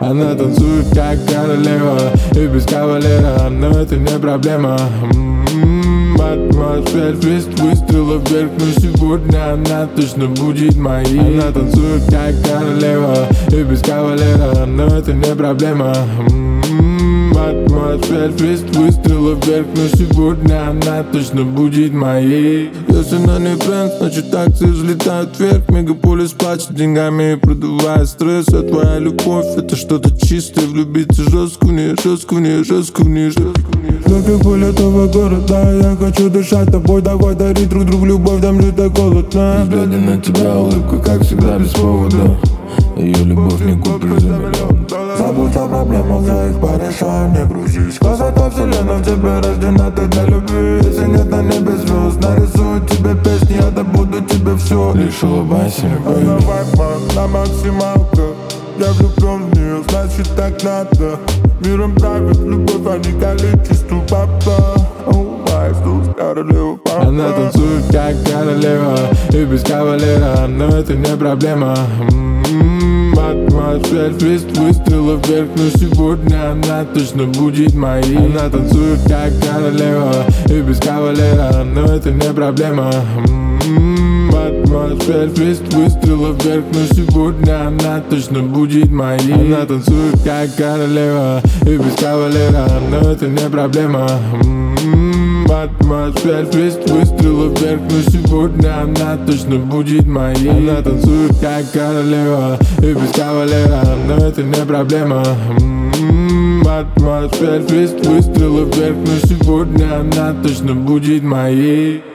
Она танцует как королева и без кавалера, но это не проблема. Атмосфер, свист выстрелов вверх, но сегодня она точно будет моей. Она танцует как королева и без кавалера, но это не проблема. Атмосфер, свист выстрелов вверх, но сегодня она точно будет моей. Если она не бренд, значит акции взлетают вверх. Мегаполис плачет деньгами и продувает стресс. А твоя любовь это что-то чистое. Влюбиться жестко в нее, жестко в нее, жестко в нее, жестко в нее. Как пыль этого города, я хочу дышать тобой. Давай дарить друг другу любовь, там лютая голодна. Взгляды на тебя, улыбка, как всегда, без повода. Ее любовь не куплю за $1 000 000. Забудь о проблемах, я их порешаю, не грузись. Красота вселенная в тебе рождена, ты для любви. Если нет на небе звезд, нарисую тебе песни, я добуду тебе все. Лишь улыбайся, Она любовь. вайпа на максималках. Я влюблен в нее, значит так надо. Миром правит любовь, а не количество папа. Она танцует как королева и без кавалера, но это не проблема. Атмосфер, свист выстрелов вверх, но сегодня она точно будет моей. Она танцует как королева и без кавалера, но это не проблема. Атмосфер, свист выстрелов вверх, но сегодня она точно будет моей. Она танцует как королева и без кавалера, но это не проблема. Атмосфер, свист выстрелов вверх, но сегодня она точно будет моей. Она танцует как королева и без кавалера, но это не проблема. Атмосфер, свист выстрелов вверх, но сегодня она точно будет моей.